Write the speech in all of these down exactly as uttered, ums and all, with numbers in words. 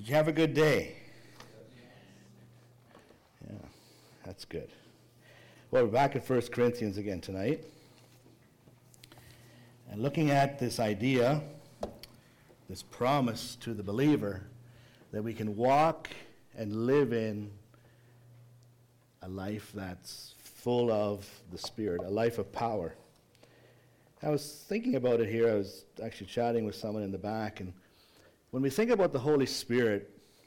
Did you have a good day? Yeah, that's good. Well, we're back at First Corinthians again tonight. And looking at this idea, this promise to the believer that we can walk and live in a life that's full of the Spirit, a life of power. I was thinking about it here. I was actually chatting with someone in the back, and when we think about the Holy Spirit,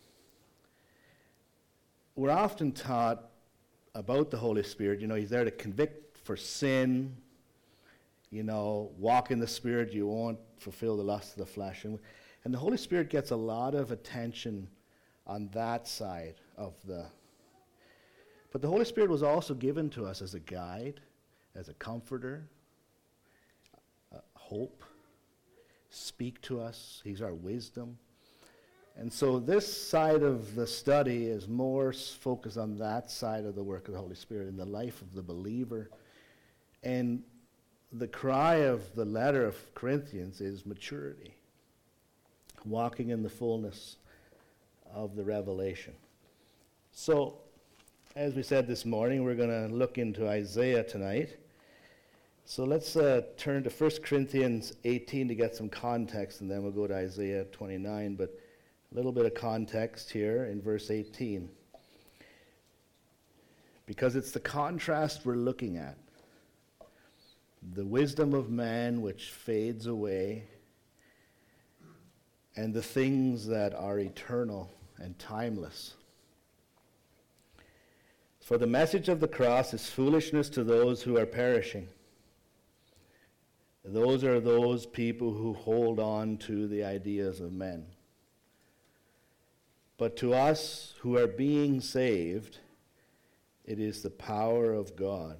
we're often taught about the Holy Spirit. You know, he's there to convict for sin. You know, walk in the Spirit, you won't fulfill the lust of the flesh. And, and the Holy Spirit gets a lot of attention on that side of the... But the Holy Spirit was also given to us as a guide, as a comforter, a hope, speak to us. He's our wisdom. And so this side of the study is more focused on that side of the work of the Holy Spirit in the life of the believer. And the cry of the letter of Corinthians is maturity, walking in the fullness of the revelation. So, as we said this morning, we're going to look into Isaiah tonight. So let's uh, turn to First Corinthians eighteen to get some context, and then we'll go to Isaiah twenty-nine. But a little bit of context here in verse eighteen. Because it's the contrast we're looking at. The wisdom of man which fades away, and the things that are eternal and timeless. For the message of the cross is foolishness to those who are perishing. Those are those people who hold on to the ideas of men. But to us who are being saved, it is the power of God.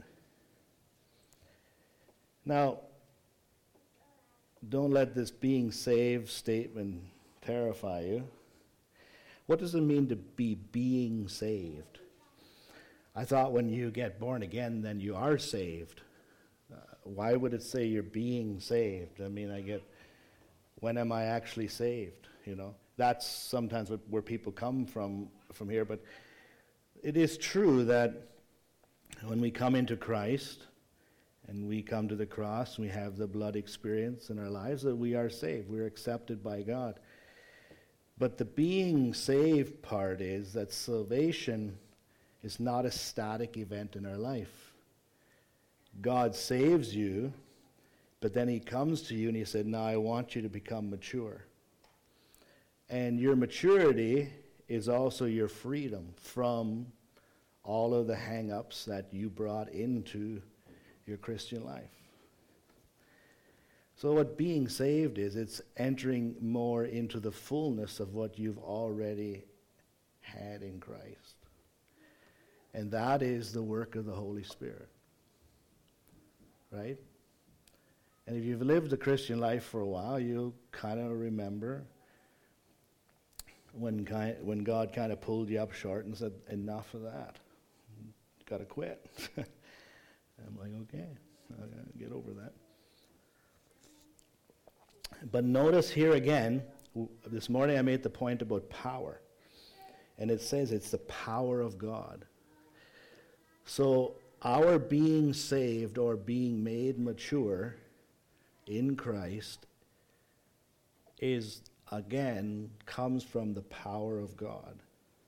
Now, don't let this being saved statement terrify you. What does it mean to be being saved? I thought when you get born again, then you are saved. Uh, why would it say you're being saved? I mean, I get, when am I actually saved? You know, that's sometimes what, where people come from from here. But it is true that when we come into Christ and we come to the cross, we have the blood experience in our lives, that we are saved. We're accepted by God. But the being saved part is that salvation is not a static event in our life. God saves you, but then he comes to you and he said, now I want you to become mature. And your maturity is also your freedom from all of the hang-ups that you brought into your Christian life. So what being saved is, it's entering more into the fullness of what you've already had in Christ. And that is the work of the Holy Spirit. Right? And if you've lived the Christian life for a while, you'll kind of remember when kind, when God kind of pulled you up short and said, enough of that. You got to quit. I'm like, okay, I'll get over that. But notice here again, w- this morning I made the point about power. And it says it's the power of God. So our being saved or being made mature in Christ is, again, comes from the power of God.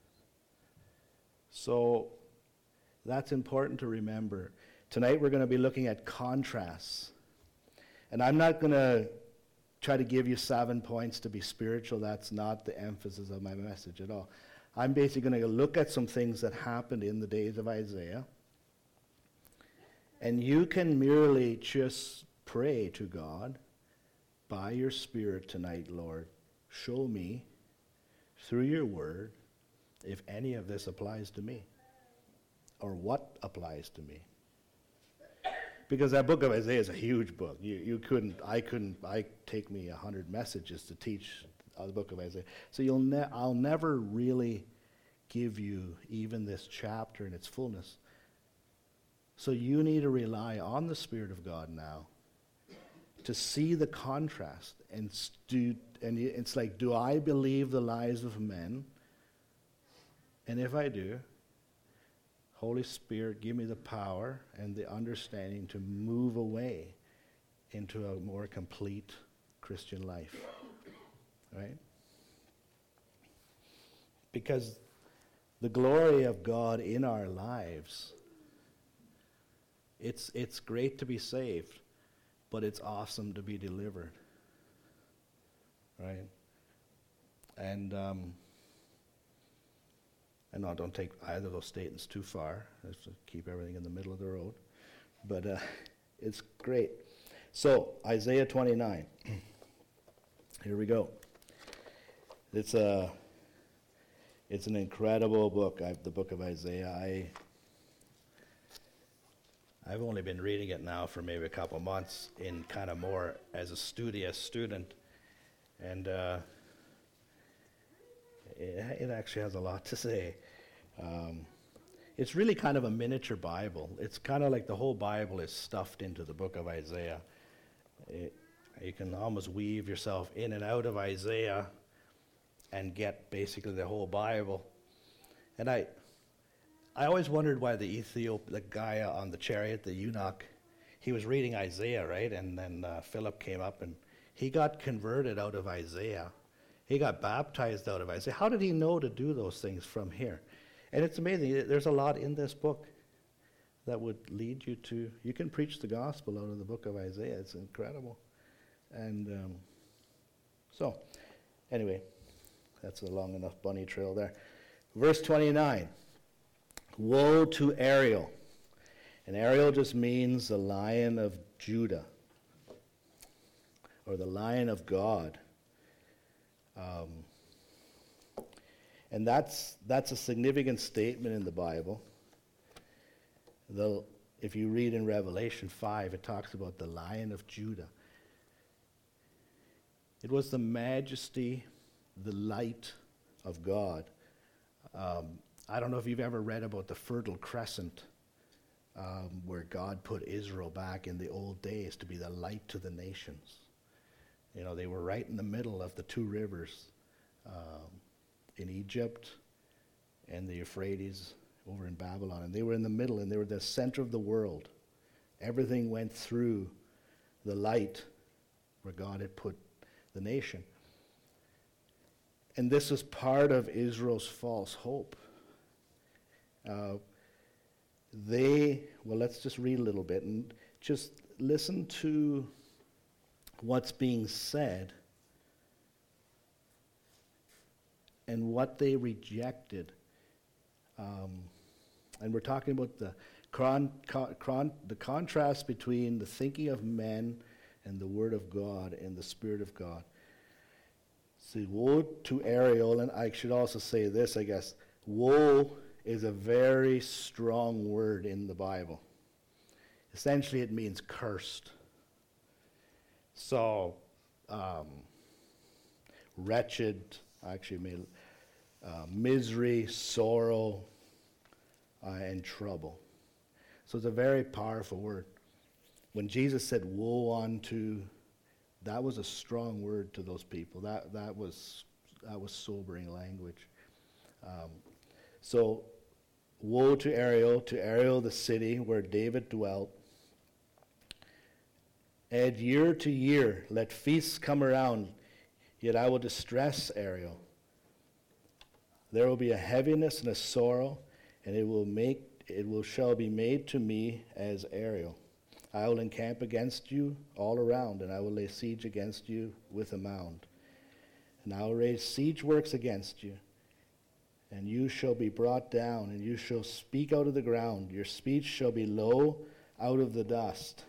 So that's important to remember. Tonight we're going to be looking at contrasts. And I'm not going to try to give you seven points to be spiritual. That's not the emphasis of my message at all. I'm basically going to look at some things that happened in the days of Isaiah. And you can merely just pray to God, by your Spirit tonight, Lord, show me through your word if any of this applies to me, or what applies to me. Because that book of Isaiah is a huge book. You you couldn't, I couldn't, I take me a hundred messages to teach the book of Isaiah. So you'll ne- I'll never really give you even this chapter in its fullness. So you need to rely on the Spirit of God now to see the contrast. And, stu- and it's like, do I believe the lies of men? And if I do, Holy Spirit, give me the power and the understanding to move away into a more complete Christian life. Right? Because the glory of God in our lives, it's it's great to be saved, but it's awesome to be delivered. Right? And um, and no, don't take either of those statements too far. Just to keep everything in the middle of the road. But uh, it's great. So, Isaiah twenty-nine. Here we go. It's a it's an incredible book. I, the book of Isaiah. I I've only been reading it now for maybe a couple months, in kind of more as a studious student, and uh, it, it actually has a lot to say. Um, it's really kind of a miniature Bible. It's kind of like the whole Bible is stuffed into the book of Isaiah. It, you can almost weave yourself in and out of Isaiah and get basically the whole Bible. And I I always wondered why the Ethiop, the guy on the chariot, the eunuch, he was reading Isaiah, right? And then uh, Philip came up and he got converted out of Isaiah. He got baptized out of Isaiah. How did he know to do those things from here? And it's amazing. There's a lot in this book that would lead you to, you can preach the gospel out of the book of Isaiah. It's incredible. And um, so, anyway, that's a long enough bunny trail there. Verse twenty-nine. Woe to Ariel. And Ariel just means the Lion of Judah, or the Lion of God. Um, and that's that's a significant statement in the Bible. The, if you read in Revelation five, it talks about the Lion of Judah. It was the majesty, the light of God. Um, I don't know if you've ever read about the Fertile Crescent, um, where God put Israel back in the old days to be the light to the nations. You know, they were right in the middle of the two rivers, um, in Egypt and the Euphrates over in Babylon. And they were in the middle, and they were the center of the world. Everything went through the light where God had put the nation. And this is part of Israel's false hope. Uh, they, well, let's just read a little bit and just listen to what's being said and what they rejected. Um, and we're talking about the, con, con, con, the contrast between the thinking of men and the Word of God and the Spirit of God. See, woe to Ariel, and I should also say this, I guess. Woe is a very strong word in the Bible. Essentially, it means cursed. So, um, wretched, actually, made, uh, misery, sorrow, uh, and trouble. So it's a very powerful word. When Jesus said, woe unto, that was a strong word to those people. That that was that was sobering language. Um, so, woe to Ariel, to Ariel the city where David dwelt. Add year to year, let feasts come around, yet I will distress Ariel. There will be a heaviness and a sorrow, and it will make it will shall be made to me as Ariel. I will encamp against you all around, and I will lay siege against you with a mound. And I will raise siege works against you, and you shall be brought down, and you shall speak out of the ground. Your speech shall be low out of the dust.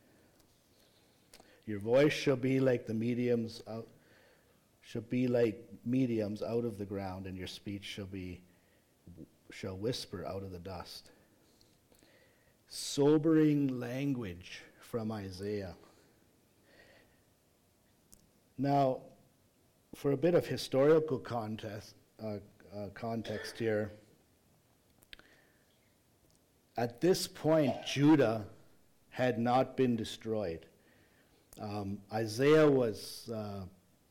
Your voice shall be like the mediums out, shall be like mediums out of the ground, and your speech shall be shall whisper out of the dust. Sobering language from Isaiah. Now, for a bit of historical context, uh, uh, context here, at this point, Judah had not been destroyed. Um, Isaiah was uh,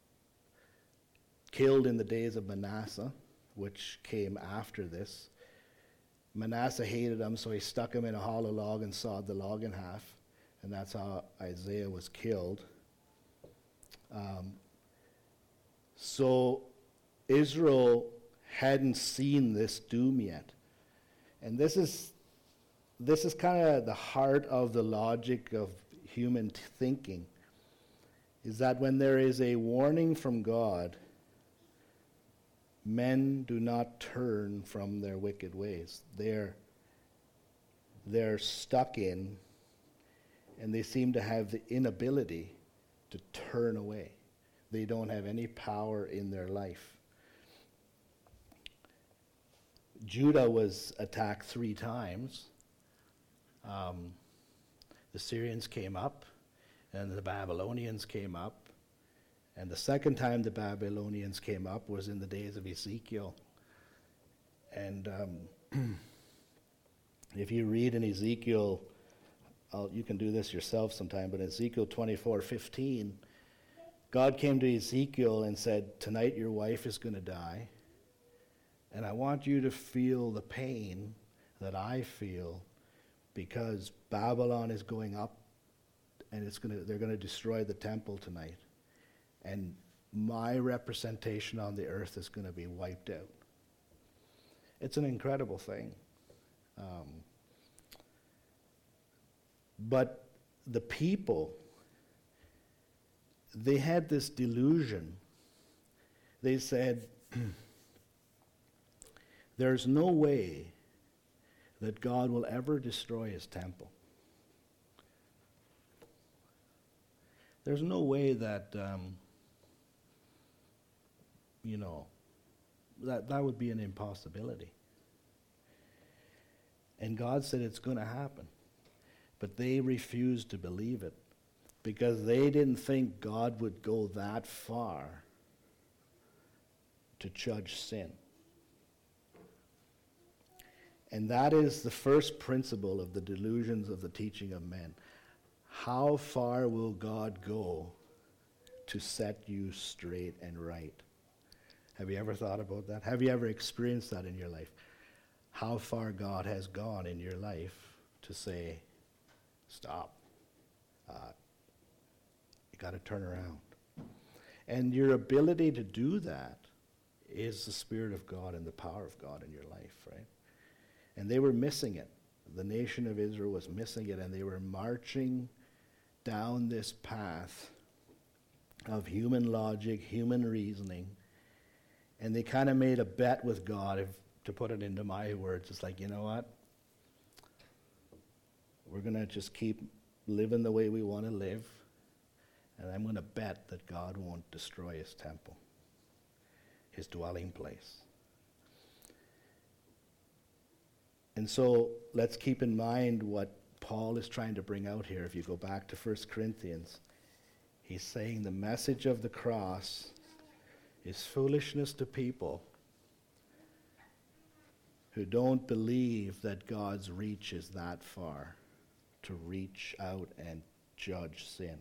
killed in the days of Manasseh, which came after this. Manasseh hated him, so he stuck him in a hollow log and sawed the log in half, and that's how Isaiah was killed. Um, so Israel hadn't seen this doom yet. And this is this is kind of the heart of the logic of human t- thinking, is that when there is a warning from God, men do not turn from their wicked ways. They're, they're stuck in, and they seem to have the inability to turn away. They don't have any power in their life. Judah was attacked three times. Um, the Syrians came up, and the Babylonians came up. And the second time the Babylonians came up was in the days of Ezekiel. And um, if you read in Ezekiel, I'll, you can do this yourself sometime, but in Ezekiel twenty-four fifteen, God came to Ezekiel and said, "Tonight your wife is going to die, and I want you to feel the pain that I feel because Babylon is going up, and it's going to, they're going to destroy the temple tonight. And my representation on the earth is going to be wiped out." It's an incredible thing. Um, but the people, they had this delusion. They said, there's no way that God will ever destroy his temple. There's no way that, um, you know, that, that would be an impossibility. And God said it's going to happen. But they refused to believe it because they didn't think God would go that far to judge sin. And that is the first principle of the delusions of the teaching of men. How far will God go to set you straight and right? Have you ever thought about that? Have you ever experienced that in your life? How far God has gone in your life to say, stop. Uh, you got to turn around. And your ability to do that is the Spirit of God and the power of God in your life, right? And they were missing it. The nation of Israel was missing it, and they were marching down this path of human logic, human reasoning, and they kind of made a bet with God, if, to put it into my words. It's like, you know what? We're going to just keep living the way we want to live, and I'm going to bet that God won't destroy his temple, his dwelling place. And so let's keep in mind what Paul is trying to bring out here. If you go back to First Corinthians, he's saying the message of the cross is foolishness to people who don't believe that God's reach is that far to reach out and judge sin.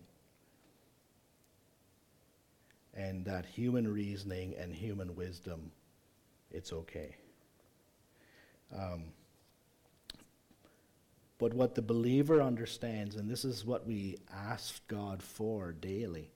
And that human reasoning and human wisdom, it's okay. Um, But what the believer understands, and this is what we ask God for daily,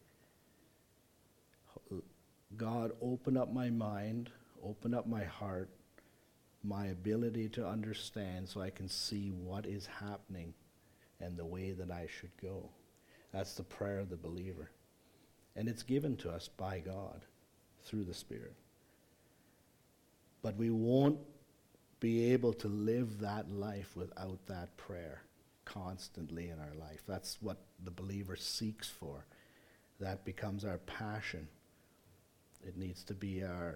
God, open up my mind, open up my heart, my ability to understand so I can see what is happening and the way that I should go. That's the prayer of the believer. And it's given to us by God through the Spirit. But we won't be able to live that life without that prayer constantly in our life. That's what the believer seeks for. That becomes our passion. It needs to be our,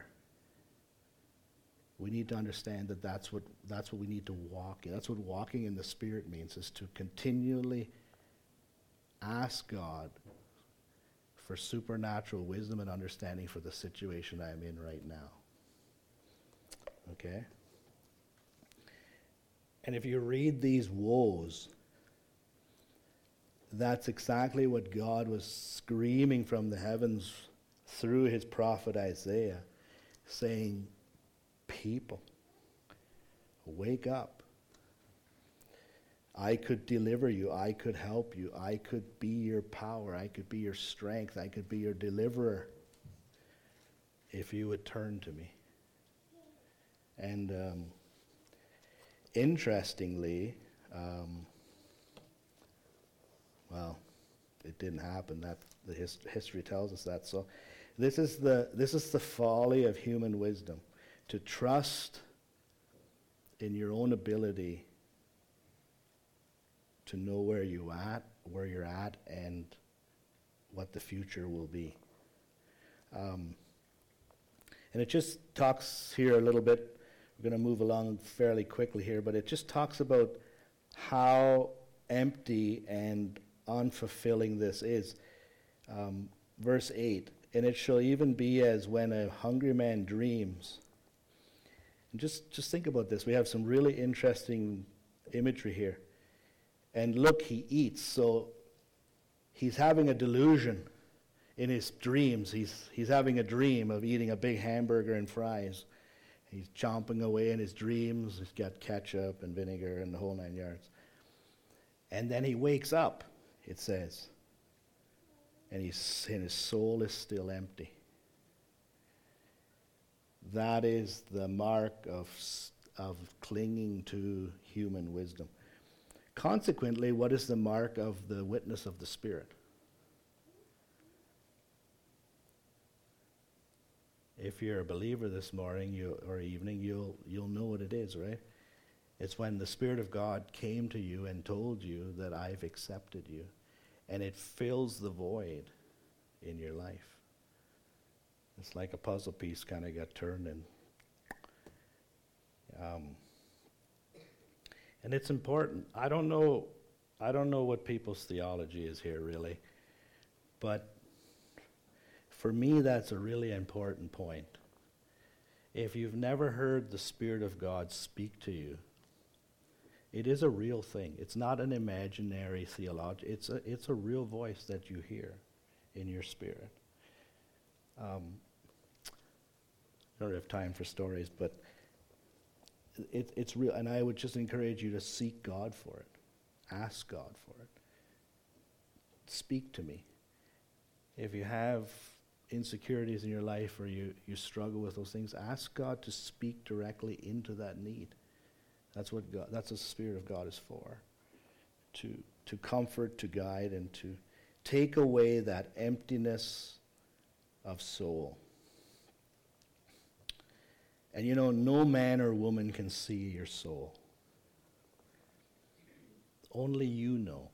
we need to understand that that's what, that's what we need to walk in. That's what walking in the Spirit means, is to continually ask God for supernatural wisdom and understanding for the situation I am in right now. Okay? And if you read these woes, that's exactly what God was screaming from the heavens through his prophet Isaiah, saying, people, wake up. I could deliver you. I could help you. I could be your power. I could be your strength. I could be your deliverer if you would turn to me. And um, interestingly, um, well, it didn't happen. That the his, history tells us that. So, this is the this is the folly of human wisdom, to trust in your own ability to know where you at, where you're at, and what the future will be. Um, and it just talks here a little bit. We're going to move along fairly quickly here, but it just talks about how empty and unfulfilling this is. Um, verse eight, and it shall even be as when a hungry man dreams. And just, just think about this. We have some really interesting imagery here. And look, he eats, so he's having a delusion in his dreams. He's, he's having a dream of eating a big hamburger and fries. He's chomping away in his dreams. He's got ketchup and vinegar and the whole nine yards. And then he wakes up, it says, and, he's, and his soul is still empty. That is the mark of, of clinging to human wisdom. Consequently, what is the mark of the witness of the Spirit? If you're a believer this morning you, or evening, you'll you'll know what it is, right? It's when the Spirit of God came to you and told you that I've accepted you, and it fills the void in your life. It's like a puzzle piece kind of got turned and um, and it's important. I don't know I don't know what people's theology is here really, but for me that's a really important point. If you've never heard the Spirit of God speak to you, it is a real thing. It's not an imaginary theology. It's a it's a real voice that you hear in your spirit. Um, I don't have time for stories, but it, it's real. And I would just encourage you to seek God for it. Ask God for it. Speak to me. If you have insecurities in your life or you, you struggle with those things, ask God to speak directly into that need. That's what God, that's what the Spirit of God is for. To to comfort, to guide, and to take away that emptiness of soul. And you know, no man or woman can see your soul. Only you know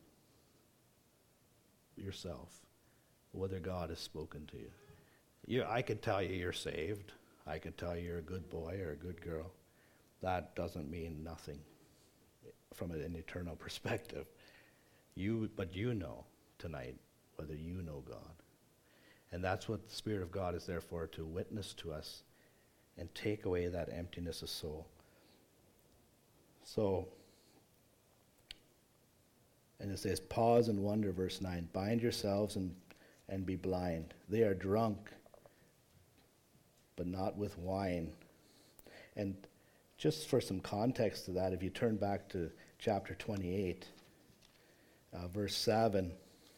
yourself whether God has spoken to you. You, I could tell you you're saved. I could tell you you're a good boy or a good girl. That doesn't mean nothing from an eternal perspective. You, but you know tonight whether you know God. And that's what the Spirit of God is there for, to witness to us and take away that emptiness of soul. So, and it says, pause and wonder, verse nine. Bind yourselves and, and be blind. They are drunk, but not with wine. And just for some context to that, if you turn back to chapter twenty-eight, uh, verse seven,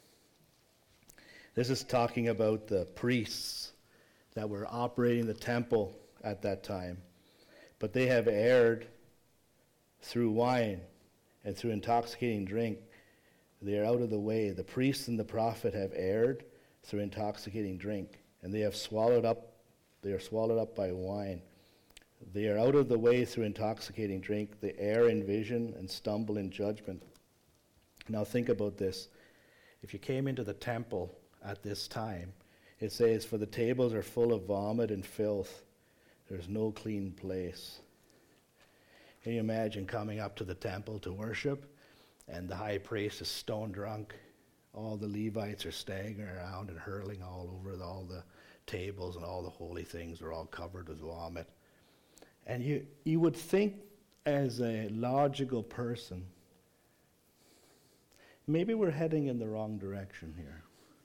this is talking about the priests that were operating the temple at that time. But they have erred through wine and through intoxicating drink. They are out of the way. The priest and the prophet have erred through intoxicating drink, and they have swallowed up, they are swallowed up by wine. They are out of the way through intoxicating drink. They err in vision and stumble in judgment. Now think about this. If you came into the temple at this time, it says, for the tables are full of vomit and filth. There's no clean place. Can you imagine coming up to the temple to worship, and the high priest is stone drunk? All the Levites are staggering around and hurling all over the, all the tables, and all the holy things are all covered with vomit. And you, you would think, as a logical person, maybe we're heading in the wrong direction here.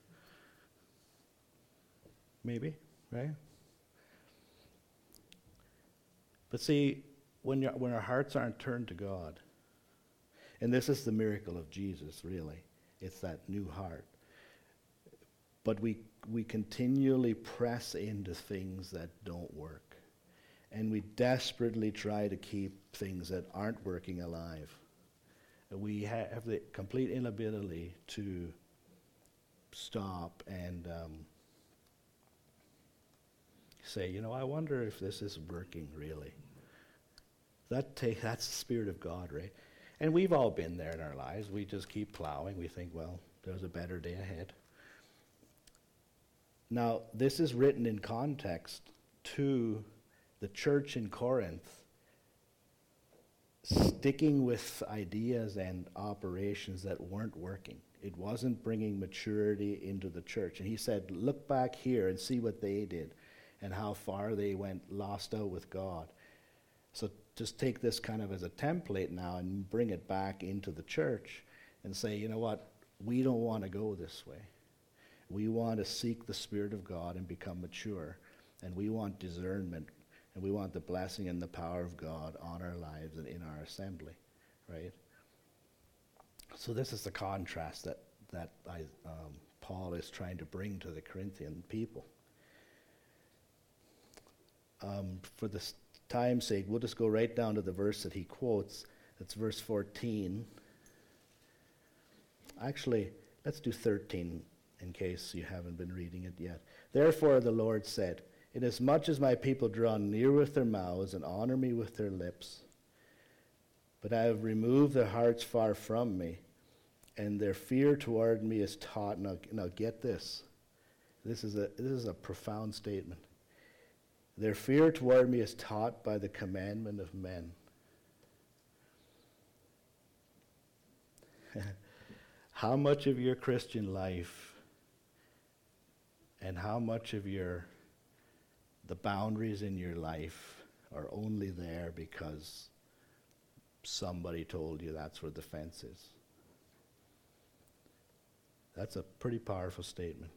Maybe, right? But see, when, you're, when our hearts aren't turned to God, and this is the miracle of Jesus, really, it's that new heart. But we we continually press into things that don't work. And we desperately try to keep things that aren't working alive. We have the complete inability to stop and um, say, you know, I wonder if this is working really. That take, that's the Spirit of God, right? And we've all been there in our lives. We just keep plowing. We think, well, there's a better day ahead. Now, this is written in context to the church in Corinth sticking with ideas and operations that weren't working. It wasn't bringing maturity into the church. And he said, look back here and see what they did and how far they went lost out with God. So just take this kind of as a template now and bring it back into the church and say, you know what, we don't want to go this way. We want to seek the Spirit of God and become mature. And we want discernment. And we want the blessing and the power of God on our lives and in our assembly. Right? So this is the contrast that, that I, um, Paul is trying to bring to the Corinthian people. Um, for the time's sake, we'll just go right down to the verse that he quotes. That's verse fourteen. Actually, let's do thirteen. In case you haven't been reading it yet. Therefore the Lord said, inasmuch as my people draw near with their mouths and honor me with their lips, but I have removed their hearts far from me, and their fear toward me is taught. Now, now get this. This is a this is a profound statement. Their fear toward me is taught by the commandment of men. How much of your Christian life and how much of your, the boundaries in your life are only there because somebody told you that's where the fence is? That's a pretty powerful statement.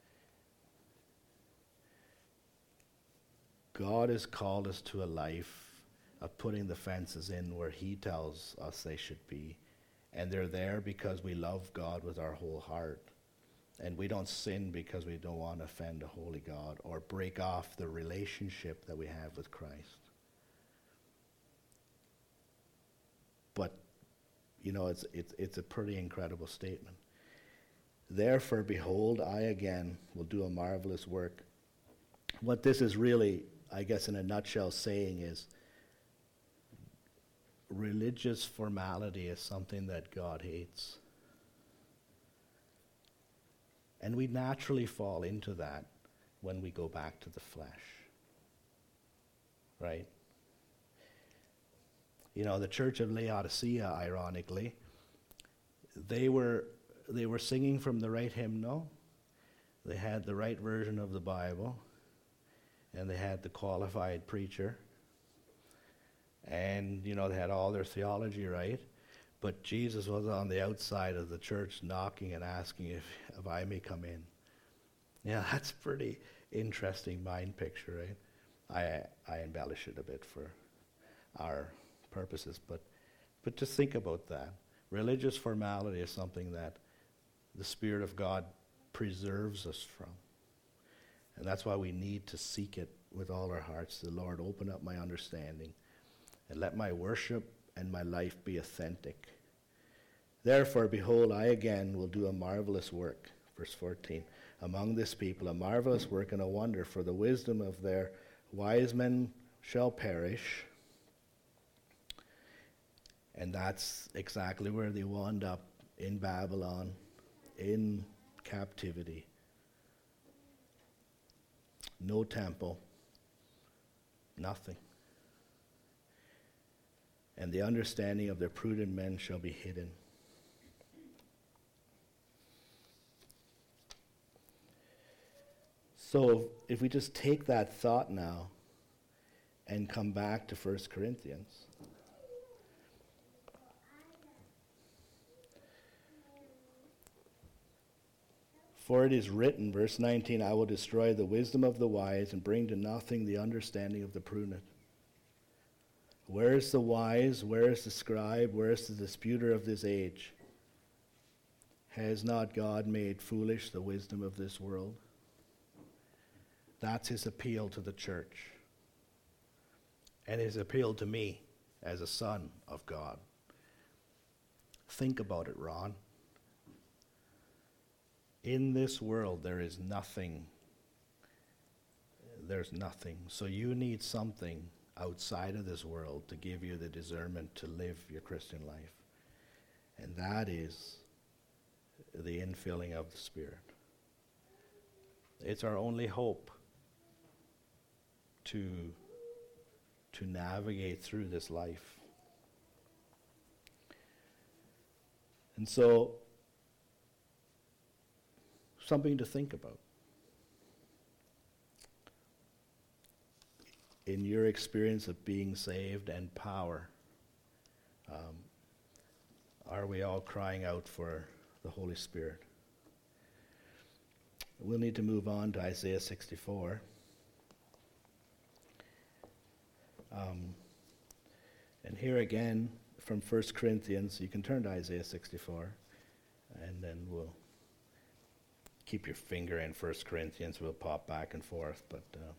God has called us to a life of putting the fences in where he tells us they should be. And they're there because we love God with our whole heart. And we don't sin because we don't want to offend a holy God or break off the relationship that we have with Christ. But, you know, it's, it's, it's a pretty incredible statement. Therefore, behold, I again will do a marvelous work. What this is really, I guess in a nutshell, saying is religious formality is something that God hates. And we naturally fall into that when we go back to the flesh. Right? You know, the church of Laodicea, ironically, they were they were singing from the right hymnal. They had the right version of the Bible. And they had the qualified preacher. And, you know, they had all their theology right. But Jesus was on the outside of the church knocking and asking if, if I may come in. Yeah, that's pretty interesting mind picture, right? I I embellish it a bit for our purposes, but but just think about that. Religious formality is something that the Spirit of God preserves us from. And that's why we need to seek it with all our hearts. The Lord, open up my understanding and let my worship and my life be authentic. Therefore, behold, I again will do a marvelous work. Verse fourteen. Among this people, a marvelous work and a wonder, for the wisdom of their wise men shall perish. And that's exactly where they wound up, in Babylon, in captivity. No temple, nothing. And the understanding of their prudent men shall be hidden. So if we just take that thought now and come back to First Corinthians. For it is written, verse nineteen, I will destroy the wisdom of the wise and bring to nothing the understanding of the prudent. Where is the wise? Where is the scribe? Where is the disputer of this age? Has not God made foolish the wisdom of this world? That's his appeal to the church. And his appeal to me as a son of God. Think about it, Ron. In this world, there is nothing. There's nothing. So you need something outside of this world to give you the discernment to live your Christian life. And that is the infilling of the Spirit. It's our only hope to, to navigate through this life. And so, something to think about. In your experience of being saved and power, um, are we all crying out for the Holy Spirit? We'll need to move on to Isaiah sixty-four. Um, and here again, from First Corinthians, you can turn to Isaiah sixty-four, and then we'll keep your finger in First Corinthians. We'll pop back and forth, but uh,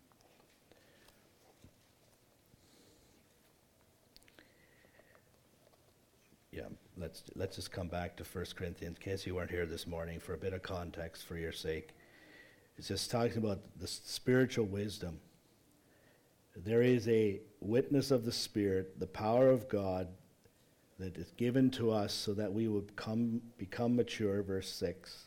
yeah, let's let's just come back to First Corinthians, in case you weren't here this morning, for a bit of context for your sake. It's just talking about the spiritual wisdom. There is a witness of the Spirit, the power of God, that is given to us so that we would come, become mature, verse six.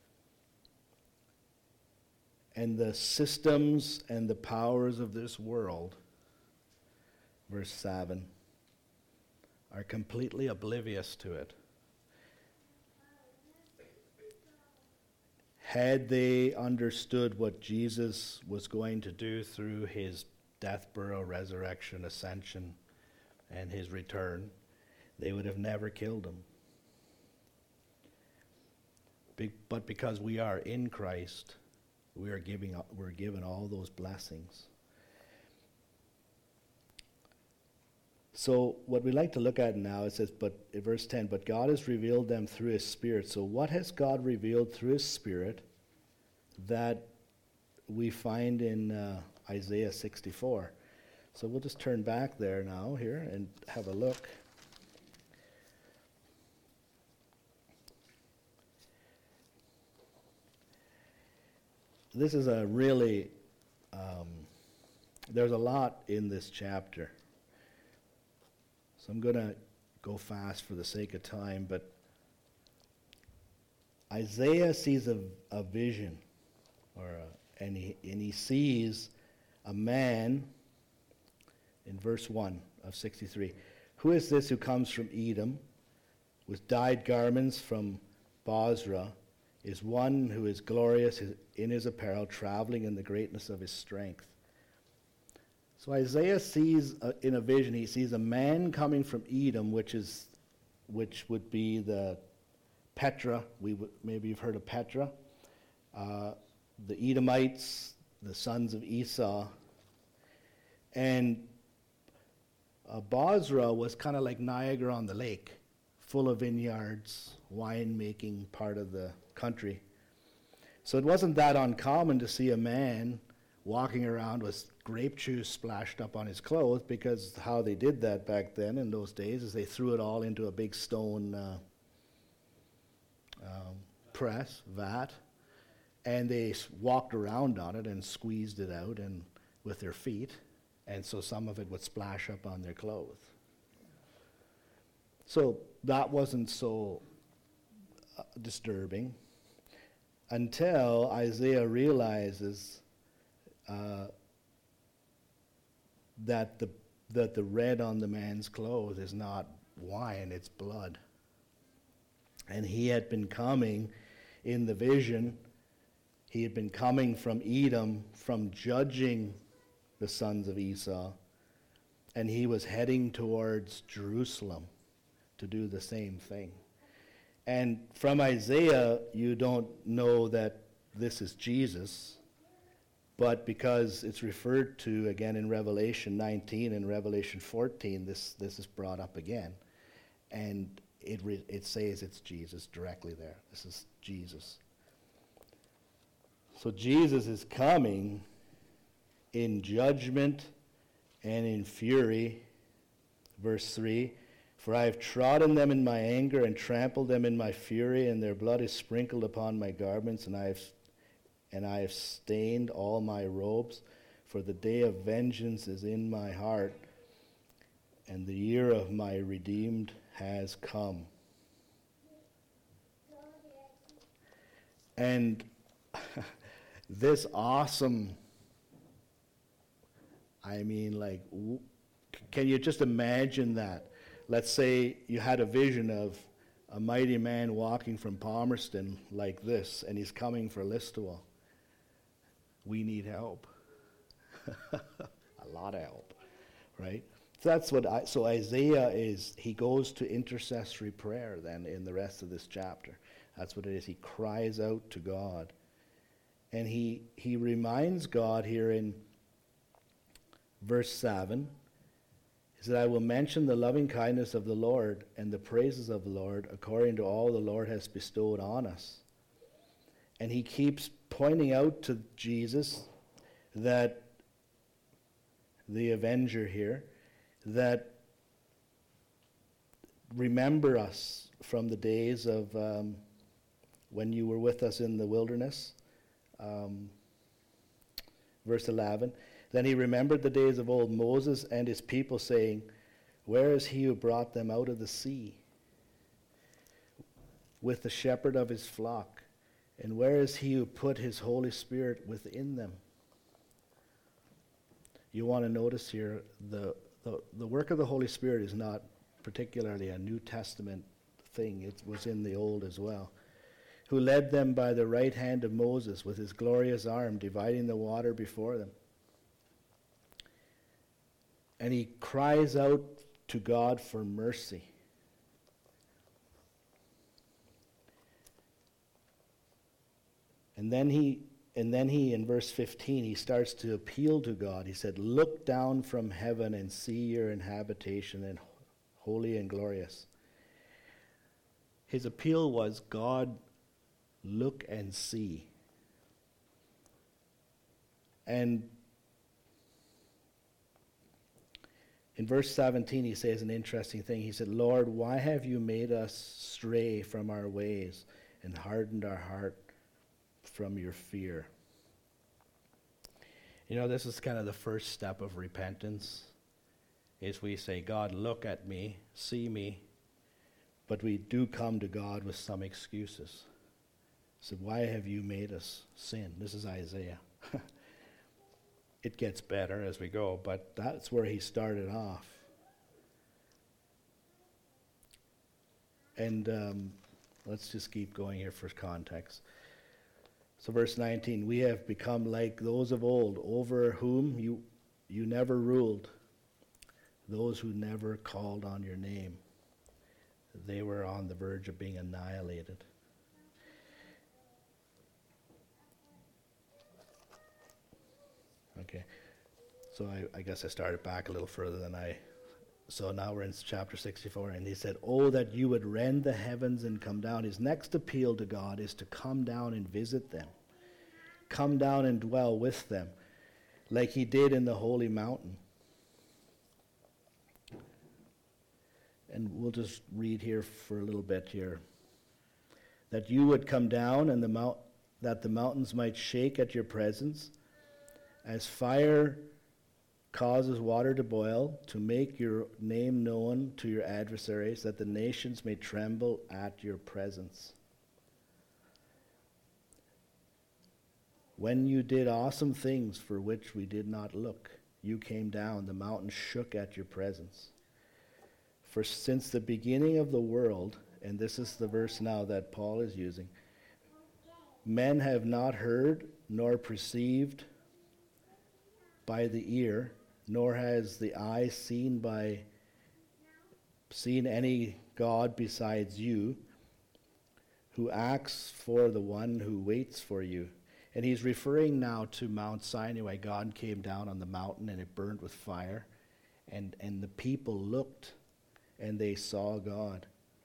And the systems and the powers of this world, verse seven, are completely oblivious to it. Had they understood what Jesus was going to do through his death, burial, resurrection, ascension, and his return, they would have never killed him. Be- but because we are in Christ, we are giving, we're given all those blessings. So what we like to look at now, it says, but in verse ten, but God has revealed them through his Spirit. So what has God revealed through his Spirit that we find in uh, Isaiah sixty-four? So we'll just turn back there now here and have a look. This is a really, um, there's a lot in this chapter. So I'm going to go fast for the sake of time, but Isaiah sees a, a vision, or a, and, he, and he sees a man, in verse one of sixty-three, who is this who comes from Edom, with dyed garments from Bozrah, is one who is glorious in his apparel, traveling in the greatness of his strength. So Isaiah sees uh, in a vision, he sees a man coming from Edom, which is, which would be the Petra. We w- maybe you've heard of Petra. Uh, the Edomites, the sons of Esau, and uh, Bozrah was kind of like Niagara on the lake, full of vineyards, wine-making part of the country. So it wasn't that uncommon to see a man walking around with grape juice splashed up on his clothes, because how they did that back then in those days is they threw it all into a big stone uh, um, press, vat, and they walked around on it and squeezed it out and with their feet, and so some of it would splash up on their clothes. So that wasn't so uh, disturbing until Isaiah realizes uh, that the that the red on the man's clothes is not wine, it's blood. And he had been coming in the vision, he had been coming from Edom, from judging the sons of Esau, and he was heading towards Jerusalem to do the same thing. And from Isaiah, you don't know that this is Jesus, but because it's referred to again in Revelation nineteen and Revelation fourteen, this, this is brought up again. And it, re- it says it's Jesus directly there. This is Jesus. So Jesus is coming in judgment and in fury. Verse three, for I have trodden them in my anger and trampled them in my fury, and their blood is sprinkled upon my garments, and I have and I have stained all my robes, for the day of vengeance is in my heart, and the year of my redeemed has come. And this awesome, I mean, like, w- can you just imagine that? Let's say you had a vision of a mighty man walking from Palmerston like this, and he's coming for Listowel. We need help. A lot of help, right? So that's what I, so Isaiah is, he goes to intercessory prayer then in the rest of this chapter. That's what it is. He cries out to God. And he he reminds God here in verse seven. He said, I will mention the loving kindness of the Lord and the praises of the Lord according to all the Lord has bestowed on us. And he keeps pointing out to Jesus that the avenger here, that remember us from the days of um, when you were with us in the wilderness. Um, verse eleven, then he remembered the days of old Moses and his people, saying, where is he who brought them out of the sea with the shepherd of his flock? And where is he who put his Holy Spirit within them? You want to notice here, the, the, the work of the Holy Spirit is not particularly a New Testament thing. It was in the Old as well. Who led them by the right hand of Moses with his glorious arm, dividing the water before them. And he cries out to God for mercy. And then he, and then he, in verse fifteen, he starts to appeal to God. He said, look down from heaven and see your inhabitation, and holy and glorious. His appeal was, God, look and see. And in verse seventeen, he says an interesting thing. He said, Lord, why have you made us stray from our ways and hardened our heart from your fear? You know, this is kind of the first step of repentance, is we say, God, look at me, see me, but we do come to God with some excuses. So why have you made us sin? This is Isaiah. It gets better as we go, but that's where he started off. And um, let's just keep going here for context. So verse nineteen, we have become like those of old, over whom you you never ruled, those who never called on your name. They were on the verge of being annihilated. Okay, so I, I guess I started back a little further than I... So now we're in chapter sixty-four, and he said, oh, that you would rend the heavens and come down. His next appeal to God is to come down and visit them. Come down and dwell with them, like he did in the holy mountain. And we'll just read here for a little bit here. That you would come down, and the mount, that the mountains might shake at your presence, as fire causes water to boil, to make your name known to your adversaries, that the nations may tremble at your presence. When you did awesome things for which we did not look, you came down, the mountains shook at your presence. For since the beginning of the world, and this is the verse now that Paul is using, men have not heard nor perceived by the ear, nor has the eye seen by seen any God besides you, who asks for the one who waits for you. And he's referring now to Mount Sinai. God came down on the mountain and it burned with fire. And, and the people looked and they saw God.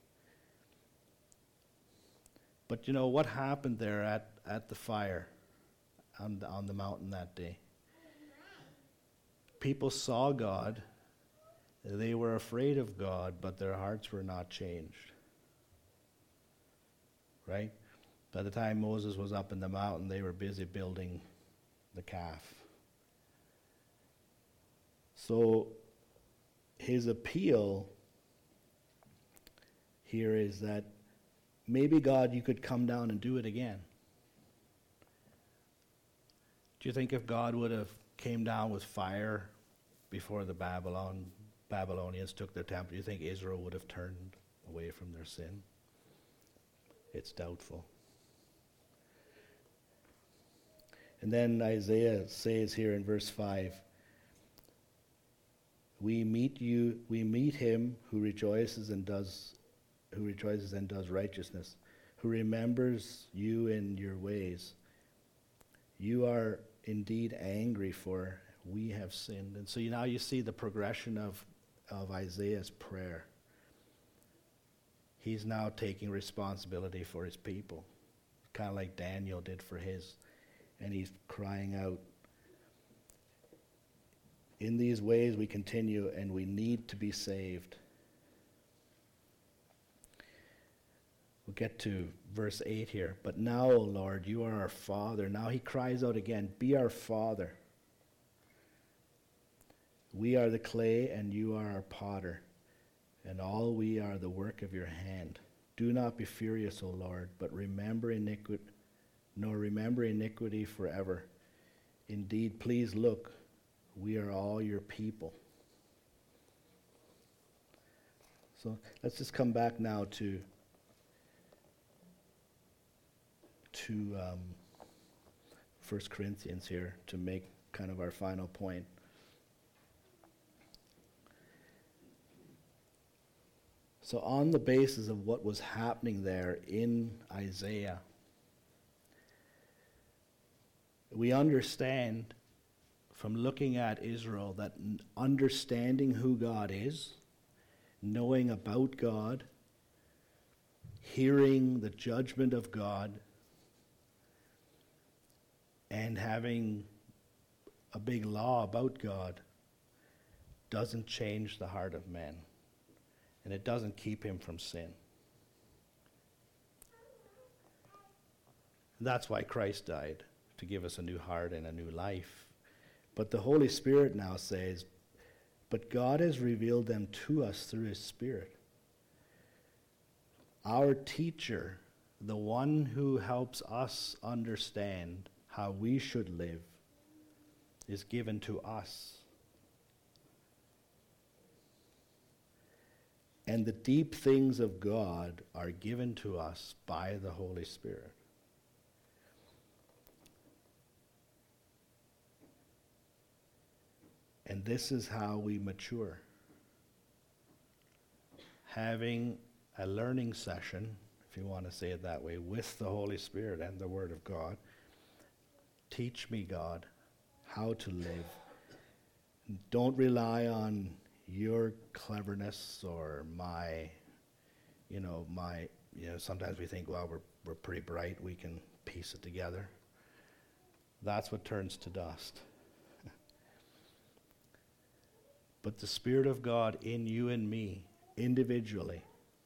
But you know what happened there at, at the fire on the, on the mountain that day? People saw God. They were afraid of God, but their hearts were not changed. Right? By the time Moses was up in the mountain, they were busy building the calf. So his appeal here is that maybe, God, you could come down and do it again. Do you think if God would have came down with fire before the Babylon Babylonians took their temple, do you think Israel would have turned away from their sin? It's doubtful. And then Isaiah says here in verse five, we meet you, we meet him who rejoices and does who rejoices and does righteousness, who remembers you in your ways. You are indeed angry, for we have sinned. And so you, now you see the progression of, of Isaiah's prayer. He's now taking responsibility for his people, kind of like Daniel did for his. And he's crying out, in these ways we continue and we need to be saved. We'll get to verse eight here. But now, O Lord, you are our Father. Now he cries out again, be our Father. We are the clay and you are our potter, and all we are the work of your hand. Do not be furious, O Lord, but remember iniquity, nor remember iniquity forever. Indeed, please look, we are all your people. So let's just come back now to to um, First Corinthians here to make kind of our final point. So on the basis of what was happening there in Isaiah, we understand from looking at Israel that understanding who God is, knowing about God, hearing the judgment of God, and having a big law about God doesn't change the heart of man. And it doesn't keep him from sin. And that's why Christ died, to give us a new heart and a new life. But the Holy Spirit now says, but God has revealed them to us through his Spirit. Our teacher, the one who helps us understand how we should live, is given to us. And the deep things of God are given to us by the Holy Spirit. And this is how we mature. Having a learning session, if you want to say it that way, with the Holy Spirit and the Word of God. Teach me, God, how to live. Don't rely on your cleverness or my, you know, my, you know, sometimes we think, well, we're we're pretty bright, we can piece it together. That's what turns to dust. But the Spirit of God in you and me, individually,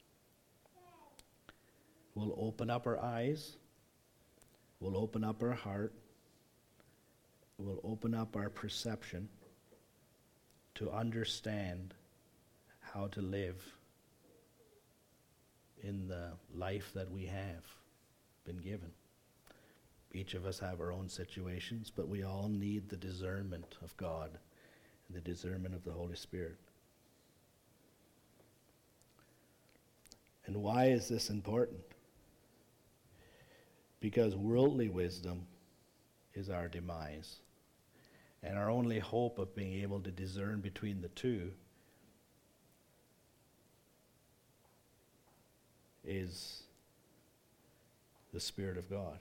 will open up our eyes, will open up our heart, will open up our perception to understand how to live in the life that we have been given. Each of us have our own situations, but we all need the discernment of God and the discernment of the Holy Spirit. And why is this important? Because worldly wisdom is our demise. And our only hope of being able to discern between the two is the Spirit of God.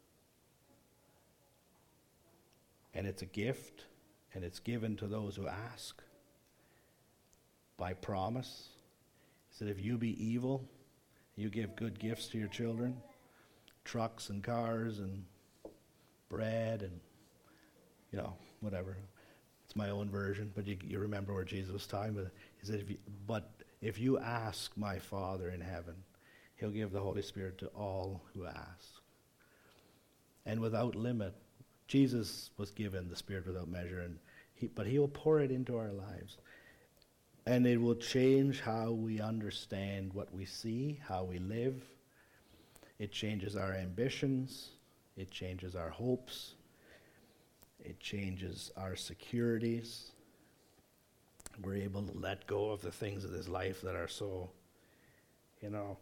And it's a gift, and it's given to those who ask by promise. He said, if you be evil, you give good gifts to your children, trucks and cars and bread and, you know, whatever. It's my own version, but you, you remember where Jesus was talking about it. He said, if you, but if you ask my Father in heaven, he'll give the Holy Spirit to all who ask. And without limit. Jesus was given the Spirit without measure, and he, but he will pour it into our lives. And it will change how we understand what we see, how we live. It changes our ambitions. It changes our hopes. It changes our securities. We're able to let go of the things of this life that are so, you know,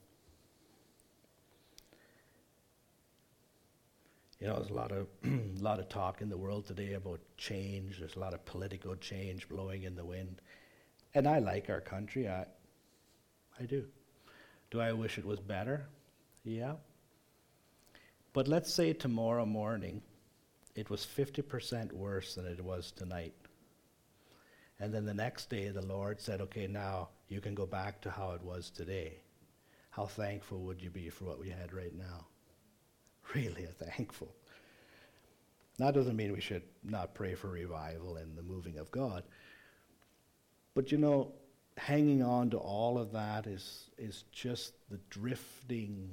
You know, there's a lot of a lot of talk in the world today about change. There's a lot of political change blowing in the wind. And I like our country. I I do. Do I wish it was better? Yeah. But let's say tomorrow morning it was fifty percent worse than it was tonight. And then the next day the Lord said, okay, now you can go back to how it was today. How thankful would you be for what we had right now? Really thankful. That doesn't mean we should not pray for revival and the moving of God. But you know, hanging on to all of that is is just the drifting,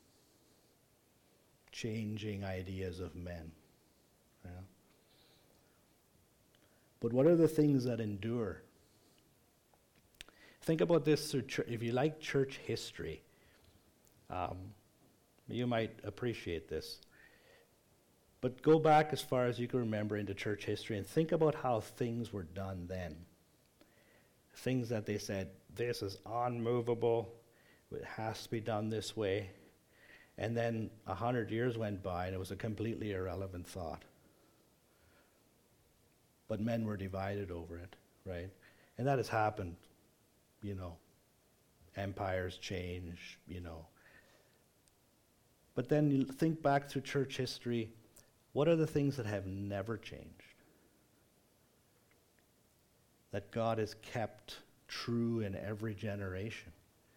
changing ideas of men. Yeah. But what are the things that endure? Think about this, if you like church history, um, you might appreciate this. But go back as far as you can remember into church history and think about how things were done then. Things that they said, this is unmovable, it has to be done this way. And then a hundred years went by and it was a completely irrelevant thought. But men were divided over it, right? And that has happened, you know. Empires change, you know. But then you think back through church history, what are the things that have never changed? That God has kept true in every generation.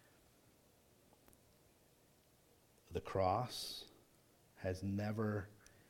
The cross has never,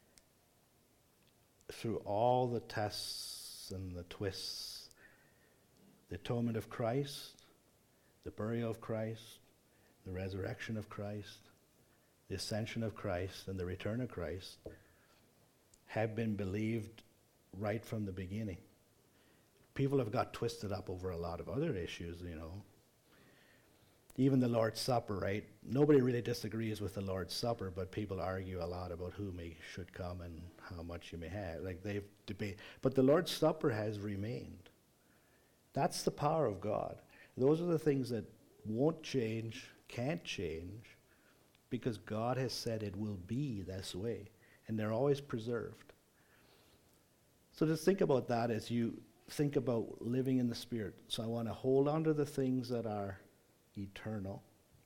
through all the tests and the twists, the atonement of Christ, the burial of Christ, the resurrection of Christ, the ascension of Christ, and the return of Christ have been believed right from the beginning. People have got twisted up over a lot of other issues, you know. Even the Lord's Supper, right? Nobody really disagrees with the Lord's Supper, but people argue a lot about who may should come and how much you may have. Like they've debated. But the Lord's Supper has remained. That's the power of God. Those are the things that won't change, can't change, because God has said it will be this way, and they're always preserved. So just think about that as you think about living in the Spirit. So I want to hold on to the things that are eternal,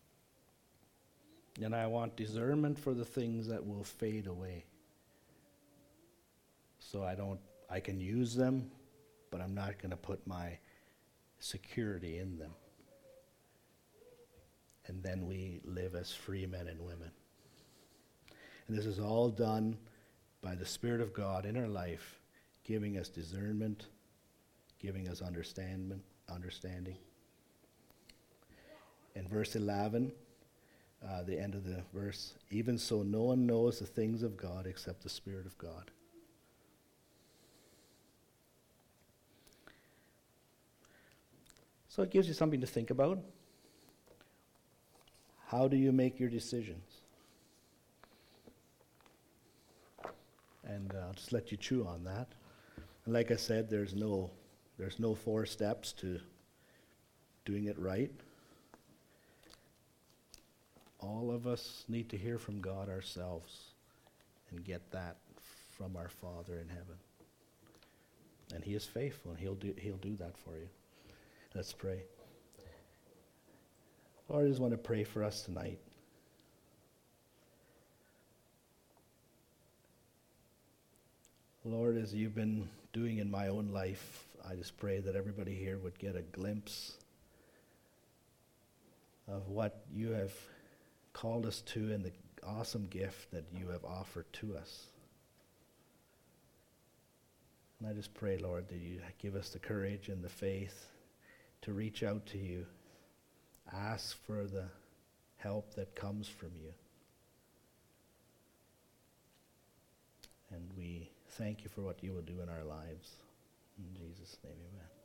and I want discernment for the things that will fade away. So I don't, I can use them, but I'm not going to put my security in them. And then we live as free men and women. And this is all done by the Spirit of God in our life, giving us discernment, giving us understanding. understanding. In verse eleven, uh, the end of the verse, even so no one knows the things of God except the Spirit of God. So it gives you something to think about. How do you make your decisions? And uh, I'll just let you chew on that. And like I said, there's no, there's no four steps to doing it right. All of us need to hear from God ourselves and get that from our Father in heaven. And He is faithful, and He'll do, He'll do that for you. Let's pray. Lord, I just want to pray for us tonight. Lord, as you've been doing in my own life, I just pray that everybody here would get a glimpse of what you have called us to and the awesome gift that you have offered to us. And I just pray, Lord, that you give us the courage and the faith to reach out to you, ask for the help that comes from you. And we thank you for what you will do in our lives. In Jesus' name, amen.